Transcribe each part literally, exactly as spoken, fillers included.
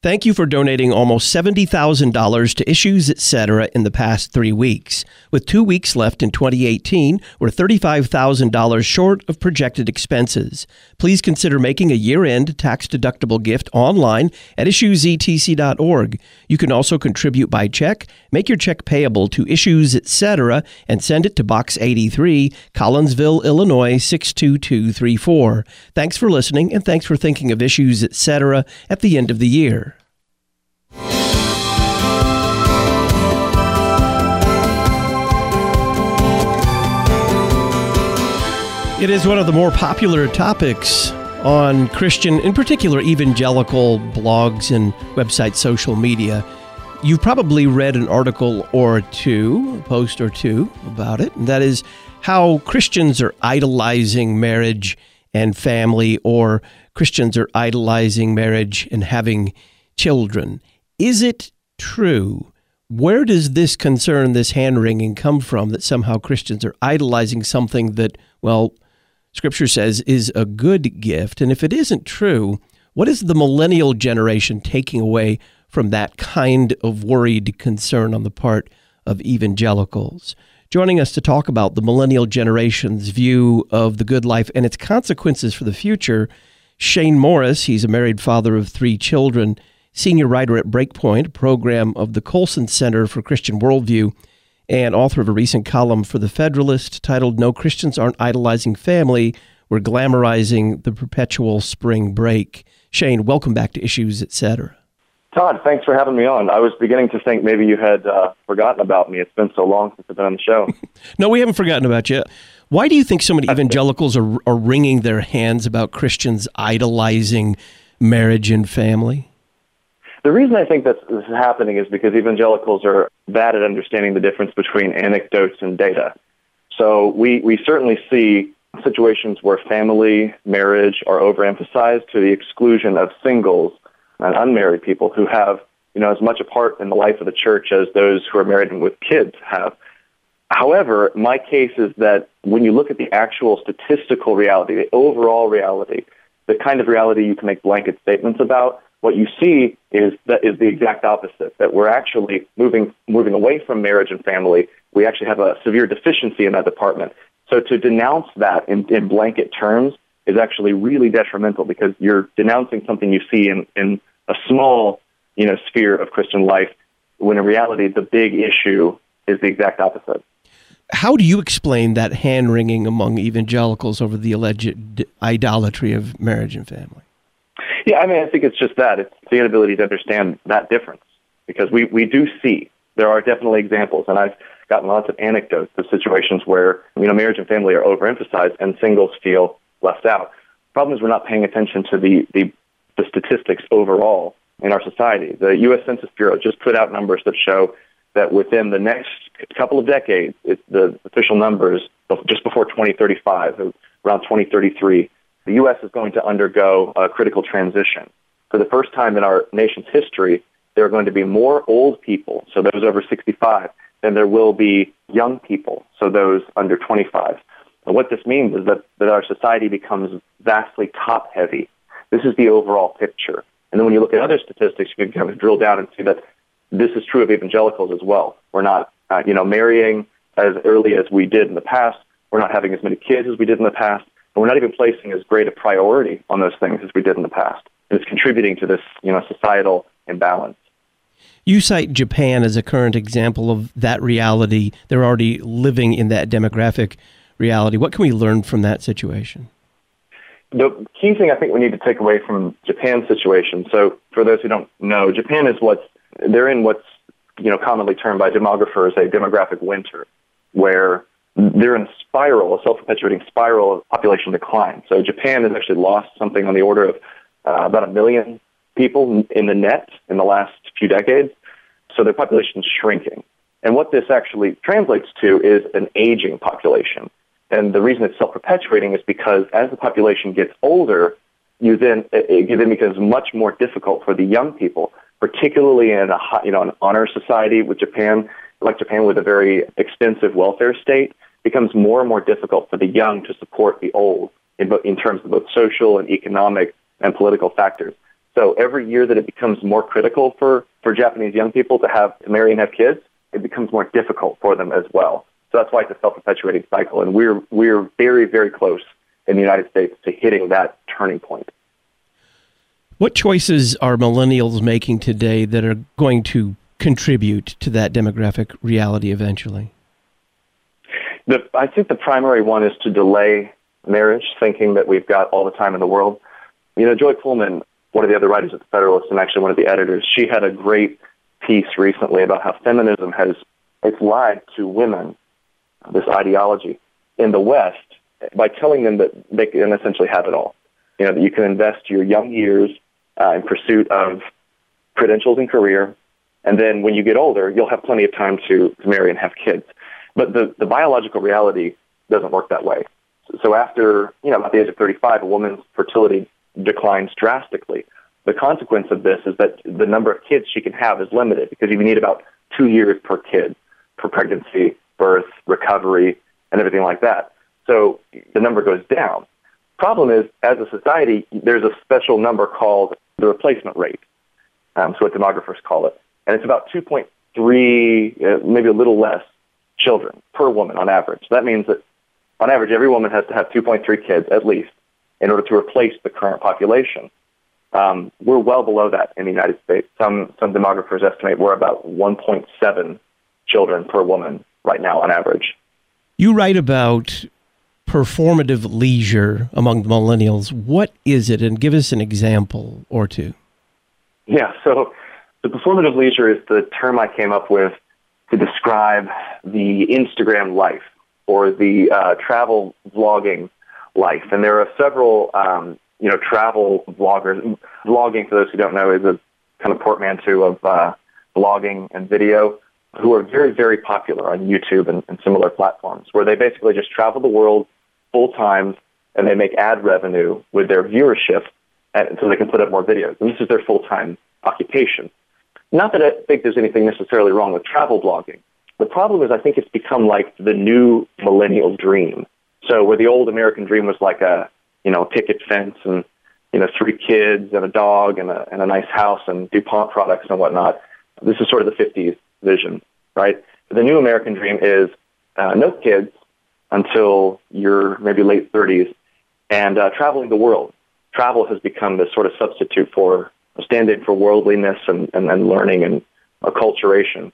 Thank you for donating almost seventy thousand dollars to Issues Etc. in the past three weeks. With two weeks left in twenty eighteen, we're thirty-five thousand dollars short of projected expenses. Please consider making a year-end tax-deductible gift online at issues e t c dot org. You can also contribute by check. Make your check payable to Issues Etc. and send it to Box eighty-three, Collinsville, Illinois six two two three four. Thanks for listening, and thanks for thinking of Issues Etc. at the end of the year. It is one of the more popular topics on Christian, in particular evangelical blogs and websites, social media. You've probably read an article or two, a post or two about it, and that is how Christians are idolizing marriage and family, or Christians are idolizing marriage and having children. Is it true? Where does this concern, this hand-wringing come from, that somehow Christians are idolizing something that, well, Scripture says is a good gift? And if it isn't true, what is the millennial generation taking away from that kind of worried concern on the part of evangelicals? Joining us to talk about the millennial generation's view of the good life and its consequences for the future, Shane Morris. He's a married father of three children, senior writer at Breakpoint, a program of the Colson Center for Christian Worldview, and author of a recent column for The Federalist titled "No Christians Aren't Idolizing Family, We're Glamorizing the Perpetual Spring Break." Shane, welcome back to Issues Etc. Todd, thanks for having me on. I was beginning to think maybe you had uh, forgotten about me. It's been so long since I've been on the show. No, we haven't forgotten about you. Why do you think so many evangelicals are, are wringing their hands about Christians idolizing marriage and family? The reason I think that this is happening is because evangelicals are bad at understanding the difference between anecdotes and data. So we, we certainly see situations where family, marriage are overemphasized to the exclusion of singles and unmarried people who have, you know, as much a part in the life of the church as those who are married and with kids have. However, my case is that when you look at the actual statistical reality, the overall reality, the kind of reality you can make blanket statements about, what you see is that is the exact opposite, that we're actually moving moving away from marriage and family. We actually have a severe deficiency in that department. So to denounce that in, in blanket terms is actually really detrimental, because you're denouncing something you see in, in a small, you know, sphere of Christian life, when in reality the big issue is the exact opposite. How do you explain that hand-wringing among evangelicals over the alleged idolatry of marriage and family? Yeah, I mean, I think it's just that. It's the inability to understand that difference, because we, we do see, there are definitely examples, and I've gotten lots of anecdotes of situations where, you know, marriage and family are overemphasized and singles feel left out. The problem is we're not paying attention to the, the, the statistics overall in our society. The U S Census Bureau just put out numbers that show that within the next couple of decades, it, the official numbers, just before twenty thirty-five, around twenty thirty-three, the U S is going to undergo a critical transition. For the first time in our nation's history, there are going to be more old people, so those over sixty-five, than there will be young people, so those under twenty-five. And what this means is that, that our society becomes vastly top-heavy. This is the overall picture. And then when you look at other statistics, you can kind of drill down and see that this is true of evangelicals as well. We're not, uh, you know, marrying as early as we did in the past. We're not having as many kids as we did in the past. And we're not even placing as great a priority on those things as we did in the past. And it's contributing to this, you know, societal imbalance. You cite Japan as a current example of that reality. They're already living in that demographic reality. What can we learn from that situation? The key thing I think we need to take away from Japan's situation, so for those who don't know, Japan is what's, they're in what's, you know, commonly termed by demographers a demographic winter, where they're in a spiral, a self-perpetuating spiral of population decline. So Japan has actually lost something on the order of uh, about a million people in the net in the last few decades. So their population is shrinking. And what this actually translates to is an aging population. And the reason it's self-perpetuating is because as the population gets older, you then it then becomes much more difficult for the young people, particularly in a you know an honor society with Japan, like Japan with a very extensive welfare state, becomes more and more difficult for the young to support the old in, in terms of both social and economic and political factors. So every year that it becomes more critical for, for Japanese young people to have to marry and have kids, it becomes more difficult for them as well. So that's why it's a self-perpetuating cycle. And we're we're very, very close in the United States to hitting that turning point. What choices are millennials making today that are going to contribute to that demographic reality eventually? The, I think the primary one is to delay marriage, thinking that we've got all the time in the world. You know, Joy Pullman, one of the other writers at the Federalist and actually one of the editors, she had a great piece recently about how feminism has it's lied to women, this ideology in the West, by telling them that they can essentially have it all. You know, that you can invest your young years uh, in pursuit of credentials and career, and then when you get older, you'll have plenty of time to, to marry and have kids. But the, the biological reality doesn't work that way. So after, you know, about the age of thirty-five, a woman's fertility declines drastically. The consequence of this is that the number of kids she can have is limited because you need about two years per kid for pregnancy, birth, recovery, and everything like that. So the number goes down. Problem is, as a society, there's a special number called the replacement rate. Um, so what demographers call it. And it's about two point three, uh, maybe a little less, children per woman on average. So that means that on average, every woman has to have two point three kids at least in order to replace the current population. Um, we're well below that in the United States. Some some demographers estimate we're about one point seven children per woman right now on average. You write about performative leisure among the millennials. What is it? And give us an example or two. Yeah, so the performative leisure is the term I came up with to describe the Instagram life or the uh, travel vlogging life. And there are several, um, you know, travel vloggers. Vlogging, for those who don't know, is a kind of portmanteau of uh, blogging and video, who are very, very popular on YouTube and, and similar platforms, where they basically just travel the world full time and they make ad revenue with their viewership and, so they can put up more videos. And this is their full-time occupation. Not that I think there's anything necessarily wrong with travel blogging. The problem is I think it's become like the new millennial dream. So where the old American dream was like a, you know, picket fence and, you know, three kids and a dog and a, and a nice house and DuPont products and whatnot, this is sort of the fifties vision, right? The new American dream is uh, no kids until you're maybe late thirties and uh, traveling the world. Travel has become this sort of substitute for a stand-in for worldliness and, and, and learning and acculturation.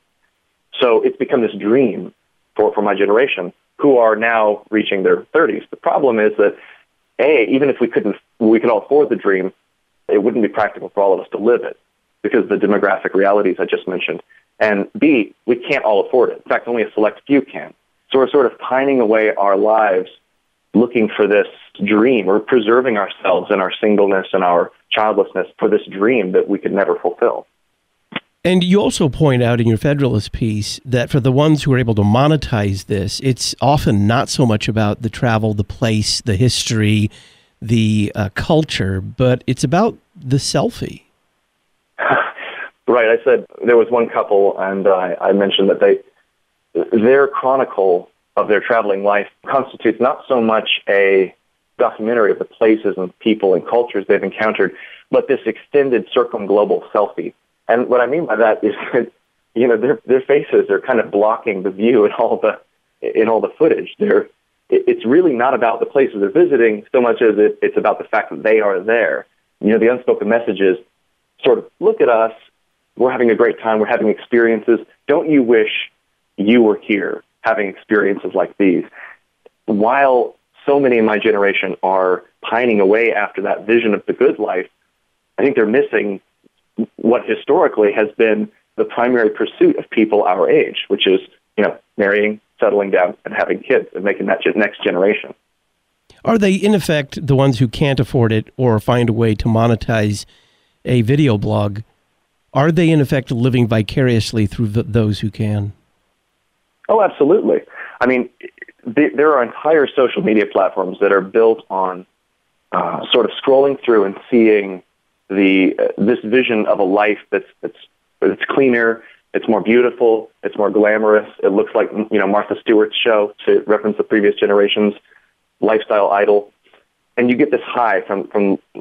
So it's become this dream for, for my generation who are now reaching their thirties. The problem is that, A, even if we couldn't, we could all afford the dream, it wouldn't be practical for all of us to live it because of the demographic realities I just mentioned. And B, we can't all afford it. In fact, only a select few can. So we're sort of pining away our lives looking for this dream or preserving ourselves in our singleness and our childlessness for this dream that we could never fulfill. And you also point out in your Federalist piece that for the ones who are able to monetize this, it's often not so much about the travel, the place, the history, the uh, culture, but it's about the selfie. Right. I said there was one couple, and uh, I mentioned that they their chronicle of their traveling life constitutes not so much a documentary of the places and people and cultures they've encountered, but this extended circumglobal selfie. And what I mean by that is that, you know, their their faces are kind of blocking the view in all the in all the footage. They're it's really not about the places they're visiting so much as it, it's about the fact that they are there. You know, the unspoken message is sort of, look at us. We're having a great time. We're having experiences. Don't you wish you were here having experiences like these? While so many in my generation are pining away after that vision of the good life, I think they're missing what historically has been the primary pursuit of people our age, which is, you know, marrying, settling down, and having kids and making that next generation. Are they, in effect, the ones who can't afford it or find a way to monetize a video blog? Are they, in effect, living vicariously through the, those who can? Oh, absolutely. I mean, th- there are entire social media platforms that are built on uh, sort of scrolling through and seeing the uh, this vision of a life that's that's it's cleaner, it's more beautiful, it's more glamorous. It looks like, you know, Martha Stewart's show, to reference the previous generation's lifestyle idol. And you get this high from, from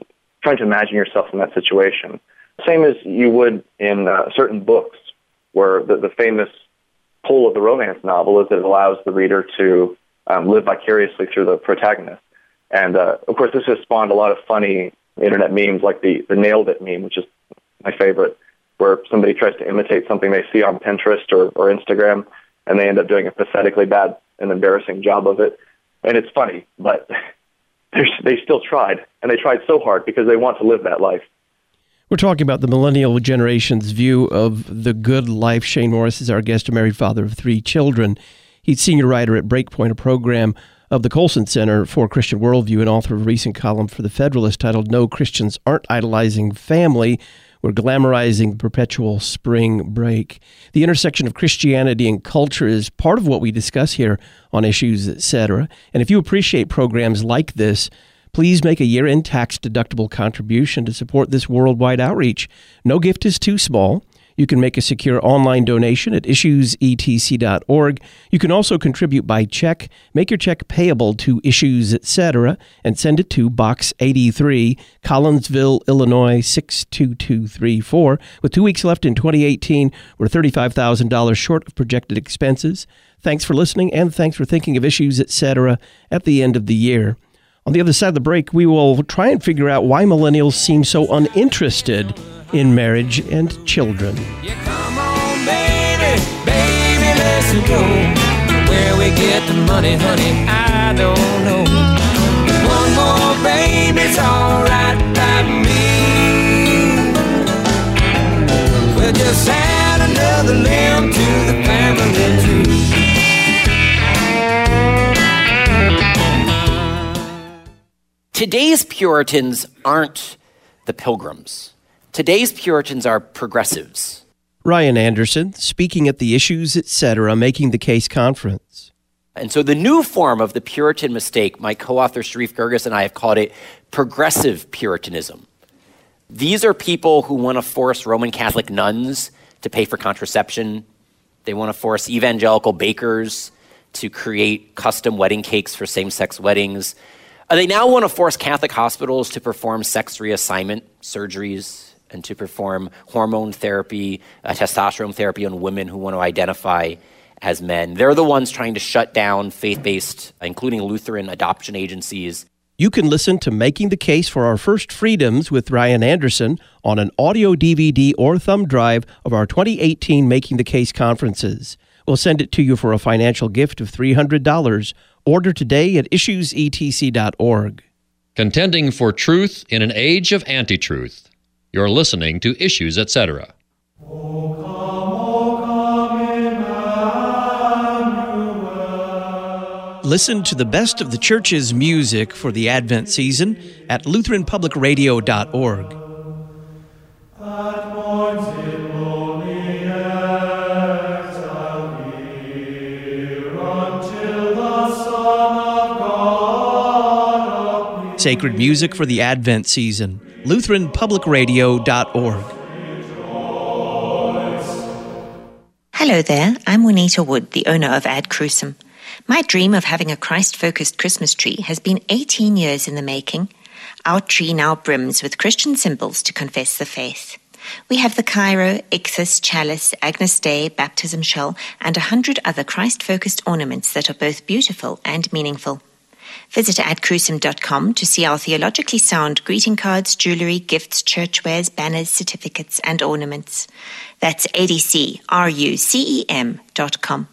trying to imagine yourself in that situation. Same as you would in uh, certain books, where the, the famous pull of the romance novel is that it allows the reader to um, live vicariously through the protagonist. And, uh, of course, this has spawned a lot of funny internet memes, like the, the Nailed It meme, which is my favorite, where somebody tries to imitate something they see on Pinterest or, or Instagram, and they end up doing a pathetically bad and embarrassing job of it. And it's funny, but they still tried, and they tried so hard because they want to live that life. We're talking about the millennial generation's view of the good life. Shane Morris is our guest, a married father of three children. He's senior writer at Breakpoint, a program of the Colson Center for Christian Worldview, and author of a recent column for The Federalist titled "No, Christians Aren't Idolizing Family. We're Glamorizing the Perpetual Spring Break." The intersection of Christianity and culture is part of what we discuss here on Issues, et cetera. And if you appreciate programs like this, please make a year-end tax-deductible contribution to support this worldwide outreach. No gift is too small. You can make a secure online donation at issues e t c dot org. You can also contribute by check. Make your check payable to Issues, et cetera, and send it to Box eighty-three, Collinsville, Illinois, six two two three four. With two weeks left in twenty eighteen, we're thirty-five thousand dollars short of projected expenses. Thanks for listening, and thanks for thinking of Issues, et cetera at the end of the year. On the other side of the break, we will try and figure out why millennials seem so uninterested in marriage and children. Yeah, come on, baby, baby, let's go. Where we get the money, honey, I don't know. One more baby's all right by me. We'll just add another limb to the family tree. Today's Puritans aren't the Pilgrims. Today's Puritans are progressives. Ryan Anderson, speaking at the Issues, et cetera, Making the Case conference. And so the new form of the Puritan mistake, my co-author Sharif Girgis and I have called it progressive Puritanism. These are people who want to force Roman Catholic nuns to pay for contraception. They want to force evangelical bakers to create custom wedding cakes for same-sex weddings. Uh, they now want to force Catholic hospitals to perform sex reassignment surgeries and to perform hormone therapy, uh, testosterone therapy on women who want to identify as men. They're the ones trying to shut down faith-based, including Lutheran adoption agencies. You can listen to Making the Case for Our First Freedoms with Ryan Anderson on an audio D V D or thumb drive of our twenty eighteen Making the Case conferences. We'll send it to you for a financial gift of three hundred dollars. Order today at issues e t c dot org. Contending for truth in an age of anti-truth. You're listening to Issues, et cetera. O come, O come, Emmanuel. Listen to the best of the church's music for the Advent season at lutheran public radio dot org. At morn's in lonely exile here, until the Son of God appears. Sacred music for the Advent season. lutheran public radio dot org. Hello there, I'm Juanita Wood, the owner of Ad Crucem. My dream of having a Christ-focused Christmas tree has been eighteen years in the making. Our tree now brims with Christian symbols to confess the faith. We have the Cairo, Ichthus, Chalice, Agnus Dei, Baptism Shell, and a hundred other Christ-focused ornaments that are both beautiful and meaningful. Visit ad crucem dot com to see our theologically sound greeting cards, jewelry, gifts, churchwares, banners, certificates, and ornaments. That's A D C R U C E M dot com.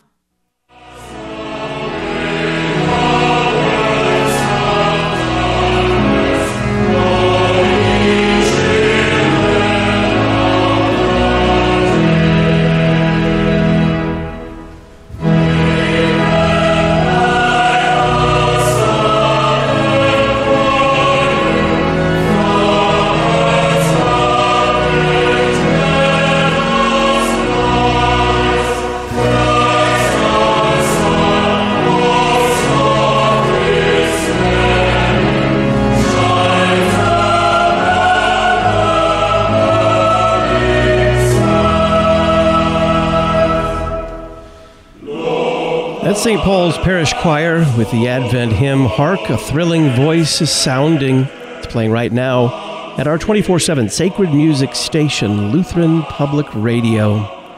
That's Saint Paul's Parish Choir with the Advent hymn, Hark, a Thrilling Voice is Sounding. It's playing right now at our twenty-four seven sacred music station, Lutheran Public Radio.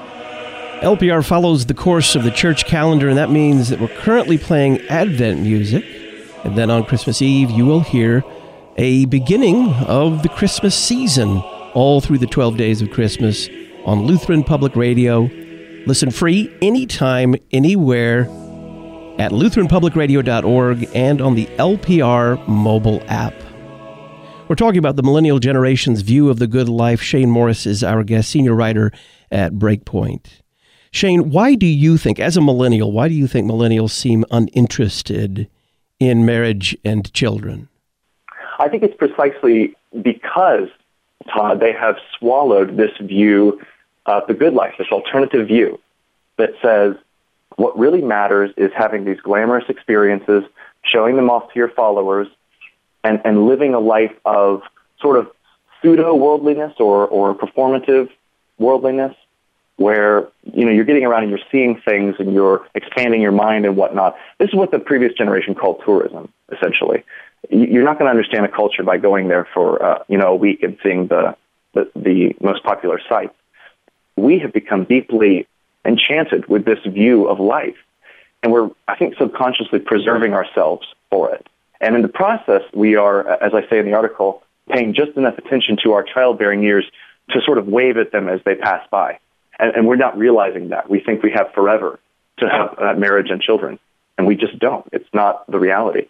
L P R follows the course of the church calendar, and that means that we're currently playing Advent music. And then on Christmas Eve, you will hear a beginning of the Christmas season all through the twelve days of Christmas on Lutheran Public Radio. Listen free anytime, anywhere at lutheran public radio dot org and on the L P R mobile app. We're talking about the millennial generation's view of the good life. Shane Morris is our guest, senior writer at Breakpoint. Shane, why do you think, as a millennial, why do you think millennials seem uninterested in marriage and children? I think it's precisely because, Todd, they have swallowed this view of the good life, this alternative view that says what really matters is having these glamorous experiences, showing them off to your followers, and, and living a life of sort of pseudo-worldliness or, or performative worldliness, where, you know, you're getting around and you're seeing things and you're expanding your mind and whatnot. This is what the previous generation called tourism, essentially. You're not going to understand a culture by going there for, uh, you know, a week and seeing the, the, the most popular sites. We have become deeply enchanted with this view of life, and we're, I think, subconsciously preserving ourselves for it. And in the process, we are, as I say in the article, paying just enough attention to our childbearing years to sort of wave at them as they pass by. And, and we're not realizing that. We think we have forever to have uh, marriage and children, and we just don't. It's not the reality.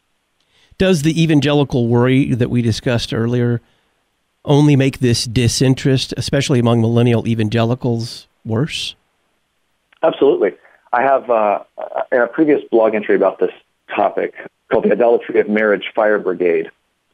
Does the evangelical worry that we discussed earlier only make this disinterest, especially among millennial evangelicals, worse? Absolutely. I have uh, in a previous blog entry about this topic called The Idolatry of Marriage Fire Brigade.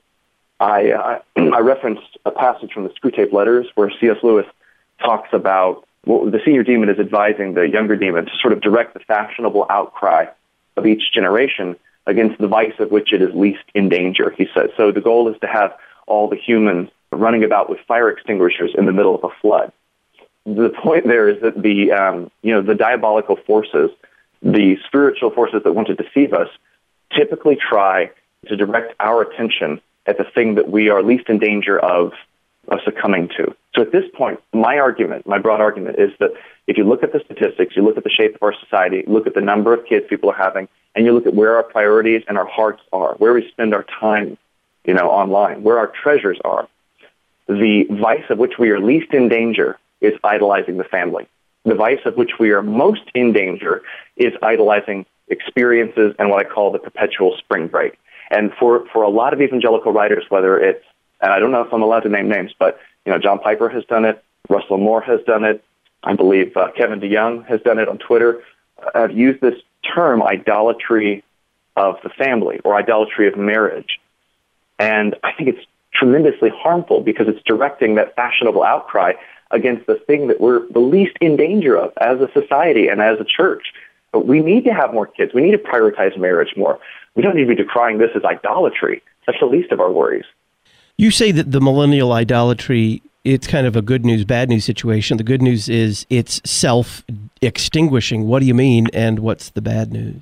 I, uh, I referenced a passage from the Screwtape Letters where C S Lewis talks about well, the senior demon is advising the younger demon to sort of direct the fashionable outcry of each generation against the vice of which it is least in danger, he says. So the goal is to have all the humans running about with fire extinguishers in the middle of a flood. The point there is that the, um, you know, the diabolical forces, the spiritual forces that want to deceive us, typically try to direct our attention at the thing that we are least in danger of, of succumbing to. So at this point, my argument, my broad argument is that if you look at the statistics, you look at the shape of our society, look at the number of kids people are having, and you look at where our priorities and our hearts are, where we spend our time, you know, online, where our treasures are, the vice of which we are least in danger is idolizing the family. The vice of which we are most in danger is idolizing experiences and what I call the perpetual spring break. And for, for a lot of evangelical writers, whether it's, and I don't know if I'm allowed to name names, but, you know, John Piper has done it, Russell Moore has done it, I believe uh, Kevin DeYoung has done it on Twitter, uh, have used this term idolatry of the family or idolatry of marriage. And I think it's tremendously harmful because it's directing that fashionable outcry against the thing that we're the least in danger of as a society and as a church. But we need to have more kids. We need to prioritize marriage more. We don't need to be decrying this as idolatry. That's the least of our worries. You say that the millennial idolatry, it's kind of a good news, bad news situation. The good news is it's self-extinguishing. What do you mean, and what's the bad news?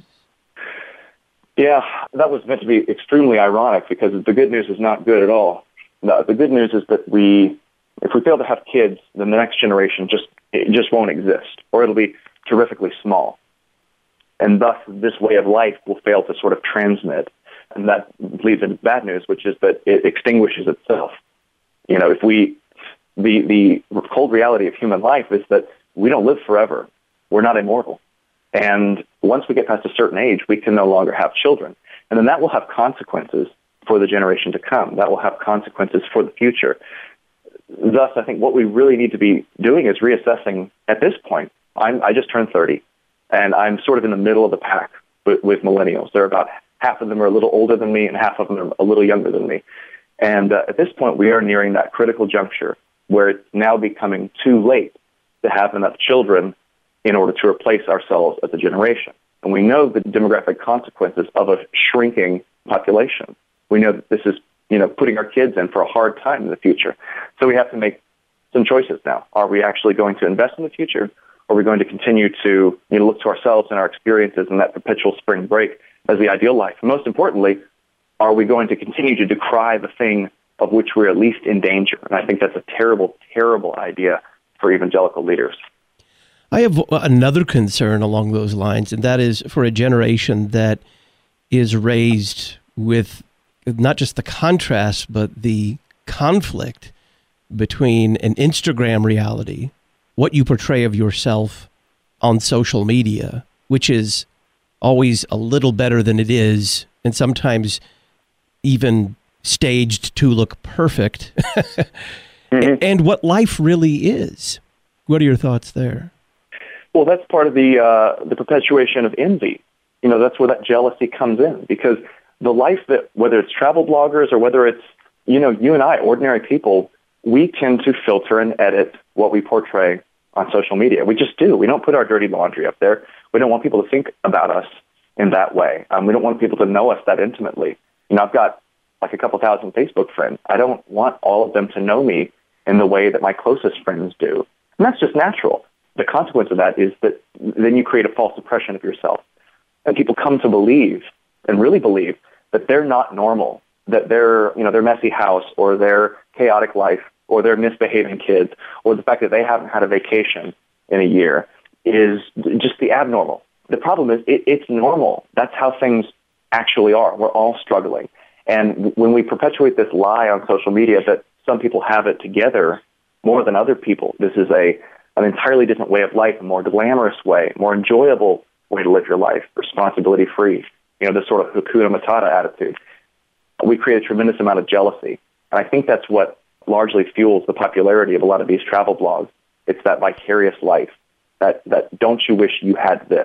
Yeah, that was meant to be extremely ironic because the good news is not good at all. The, the good news is that we, if we fail to have kids, then the next generation just it just won't exist, or it'll be terrifically small. And thus, this way of life will fail to sort of transmit. And that leads into bad news, which is that it extinguishes itself. You know, if we, the, the cold reality of human life is that we don't live forever. We're not immortal. And once we get past a certain age, we can no longer have children. And then that will have consequences for the generation to come. That will have consequences for the future. Thus, I think what we really need to be doing is reassessing at this point. I'm, I just turned thirty, and I'm sort of in the middle of the pack with, with millennials. They're about half of them are a little older than me, and half of them are a little younger than me. And uh, at this point, we are nearing that critical juncture where it's now becoming too late to have enough children in order to replace ourselves as a generation. And we know the demographic consequences of a shrinking population. We know that this is, you know, putting our kids in for a hard time in the future. So we have to make some choices now. Are we actually going to invest in the future? Or are we going to continue to, you know, look to ourselves and our experiences and that perpetual spring break as the ideal life? And most importantly, are we going to continue to decry the thing of which we're at least in danger. And I think that's a terrible, terrible idea for evangelical leaders. I have another concern along those lines, and that is for a generation that is raised with not just the contrast, but the conflict between an Instagram reality, what you portray of yourself on social media, which is always a little better than it is, and sometimes even staged to look perfect, mm-hmm. and what life really is. What are your thoughts there? Well, that's part of the uh, the perpetuation of envy. You know, that's where that jealousy comes in, because the life that, whether it's travel bloggers or whether it's, you know, you and I, ordinary people, we tend to filter and edit what we portray on social media. We just do. We don't put our dirty laundry up there. We don't want people to think about us in that way. Um, we don't want people to know us that intimately. You know, I've got like a couple thousand Facebook friends. I don't want all of them to know me in the way that my closest friends do. And that's just natural. The consequence of that is that then you create a false impression of yourself. And people come to believe, and really believe, that they're not normal, that their, you know, their messy house or their chaotic life or their misbehaving kids or the fact that they haven't had a vacation in a year is just the abnormal. The problem is it, it's normal. That's how things actually are. We're all struggling. And when we perpetuate this lie on social media that some people have it together more than other people, this is a an entirely different way of life, a more glamorous way, more enjoyable way to live your life, responsibility-free, you know, this sort of Hakuna Matata attitude. We create a tremendous amount of jealousy. And I think that's what largely fuels the popularity of a lot of these travel blogs. It's that vicarious life, that, that don't you wish you had this?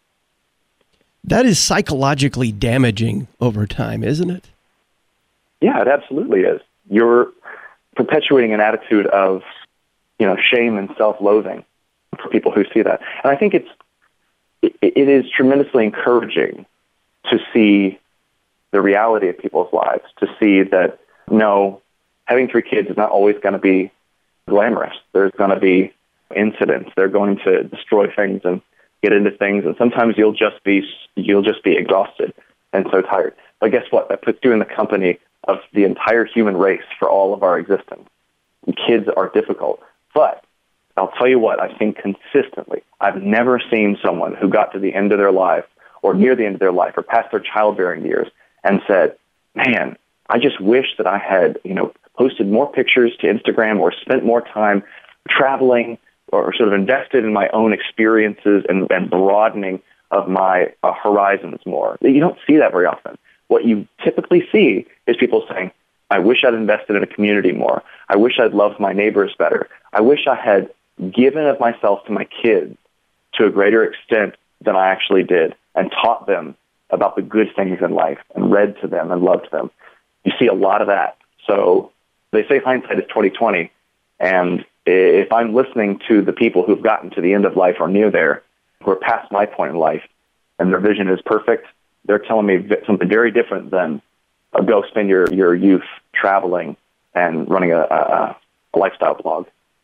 That is psychologically damaging over time, isn't it? Yeah, it absolutely is. You're perpetuating an attitude of, you know, shame and self-loathing for people who see that. And I think it's it, it is tremendously encouraging to see the reality of people's lives, to see that, no, having three kids is not always going to be glamorous. There's going to be incidents. They're going to destroy things and get into things, and sometimes you'll just be you'll just be exhausted and so tired. But guess what? That puts you in the company of the entire human race for all of our existence. Kids are difficult. But I'll tell you what, I think consistently, I've never seen someone who got to the end of their life or near the end of their life or past their childbearing years and said, man, I just wish that I had, you know, posted more pictures to Instagram or spent more time traveling or sort of invested in my own experiences and, and broadening of my uh, horizons more. You don't see that very often. What you typically see is people saying, I wish I'd invested in a community more. I wish I'd loved my neighbors better. I wish I had given of myself to my kids to a greater extent than I actually did and taught them about the good things in life and read to them and loved them. You see a lot of that. So they say hindsight is twenty twenty, and if I'm listening to the people who've gotten to the end of life or near there, who are past my point in life, and their vision is perfect, they're telling me something very different than uh, go spend your, your youth traveling and running a, a, a lifestyle blog.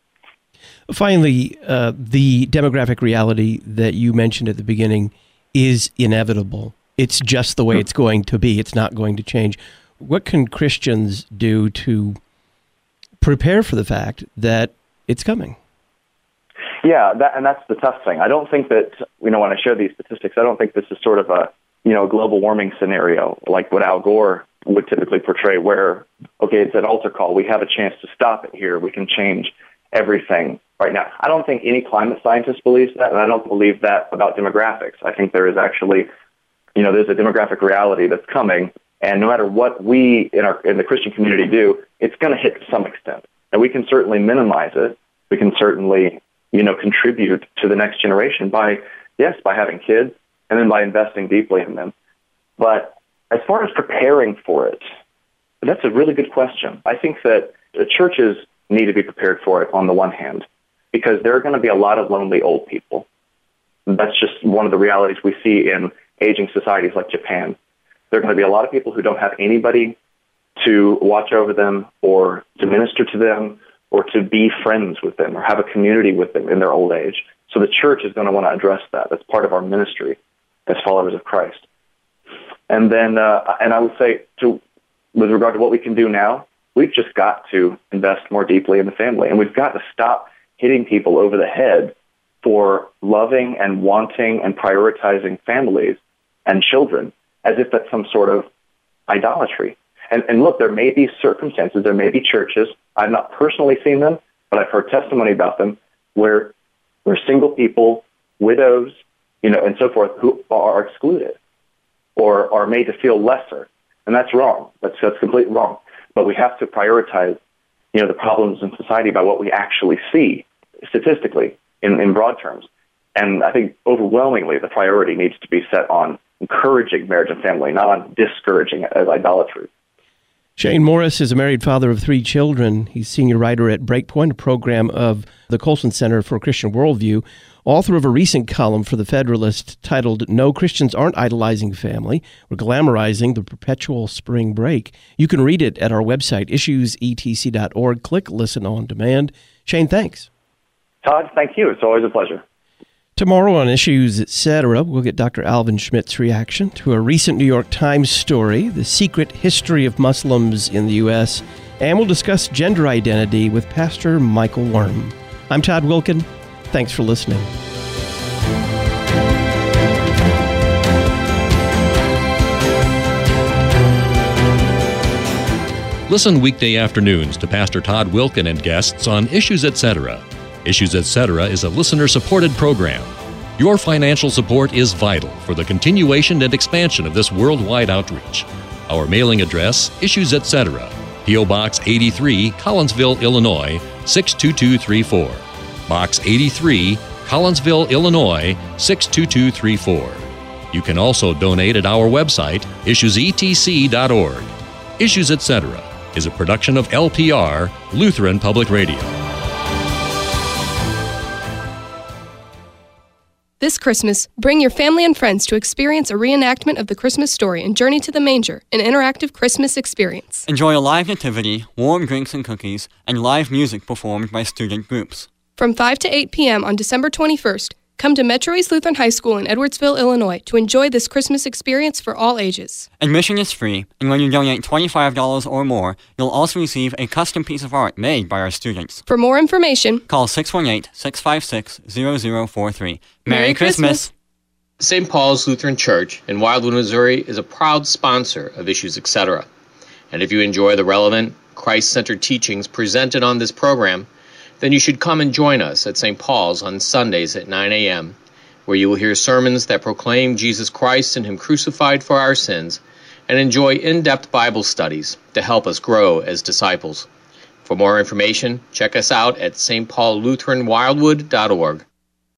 Finally, uh, the demographic reality that you mentioned at the beginning is inevitable. It's just the way it's going to be. It's not going to change. What can Christians do to prepare for the fact that it's coming? Yeah, that, and that's the tough thing. I don't think that, you know, when I share these statistics, I don't think this is sort of a, you know, global warming scenario like what Al Gore would typically portray where, okay, it's an altar call. We have a chance to stop it here. We can change everything right now. I don't think any climate scientist believes that, and I don't believe that about demographics. I think there is actually, you know, there's a demographic reality that's coming, and no matter what we in our in the Christian community do, it's going to hit to some extent. And we can certainly minimize it. We can certainly, you know, contribute to the next generation by, yes, by having kids, and then by investing deeply in them. But as far as preparing for it, that's a really good question. I think that the churches need to be prepared for it on the one hand, because there are going to be a lot of lonely old people. That's just one of the realities we see in aging societies like Japan. There are going to be a lot of people who don't have anybody to watch over them or to minister to them or to be friends with them or have a community with them in their old age. So the church is going to want to address that. That's part of our ministry as followers of Christ. And then, uh, and I would say, to with regard to what we can do now, we've just got to invest more deeply in the family. And we've got to stop hitting people over the head for loving and wanting and prioritizing families and children as if that's some sort of idolatry. And, and look, there may be circumstances, there may be churches, I've not personally seen them, but I've heard testimony about them, where where single people, widows, you know, and so forth, who are excluded or are made to feel lesser. And that's wrong. That's, that's completely wrong. But we have to prioritize, you know, the problems in society by what we actually see statistically in, in broad terms. And I think overwhelmingly the priority needs to be set on encouraging marriage and family, not on discouraging it as idolatry. Shane Morris is a married father of three children. He's senior writer at Breakpoint, a program of the Colson Center for Christian Worldview, author of a recent column for The Federalist titled, No, Christians Aren't Idolizing Family. We're glamorizing the perpetual spring break. You can read it at our website, issues e t c dot org. Click Listen on Demand. Shane, thanks. Todd, thank you. It's always a pleasure. Tomorrow on Issues, et cetera, we'll get Doctor Alvin Schmidt's reaction to a recent New York Times story, The Secret History of Muslims in the U S, and we'll discuss gender identity with Pastor Michael Worm. I'm Todd Wilken. Thanks for listening. Listen weekday afternoons to Pastor Todd Wilken and guests on Issues, et cetera. Issues, et cetera is a listener-supported program. Your financial support is vital for the continuation and expansion of this worldwide outreach. Our mailing address, Issues, et cetera, P O. Box eighty-three, Collinsville, Illinois, six two two three four. Box eighty-three, Collinsville, Illinois, six two two three four. You can also donate at our website, issues e t c dot org. Issues, et cetera is a production of L P R, Lutheran Public Radio. This Christmas, bring your family and friends to experience a reenactment of the Christmas story and Journey to the Manger, an interactive Christmas experience. Enjoy a live nativity, warm drinks and cookies, and live music performed by student groups. From five to eight p.m. on December twenty-first, come to Metro East Lutheran High School in Edwardsville, Illinois to enjoy this Christmas experience for all ages. Admission is free, and when you donate twenty-five dollars or more, you'll also receive a custom piece of art made by our students. For more information, call six one eight, six five six, zero zero four three. Merry, Merry Christmas! Christmas. Saint Paul's Lutheran Church in Wildwood, Missouri is a proud sponsor of Issues, et cetera. And if you enjoy the relevant, Christ-centered teachings presented on this program, then you should come and join us at Saint Paul's on Sundays at nine a.m., where you will hear sermons that proclaim Jesus Christ and Him crucified for our sins, and enjoy in-depth Bible studies to help us grow as disciples. For more information, check us out at s t paul lutheran wildwood dot org.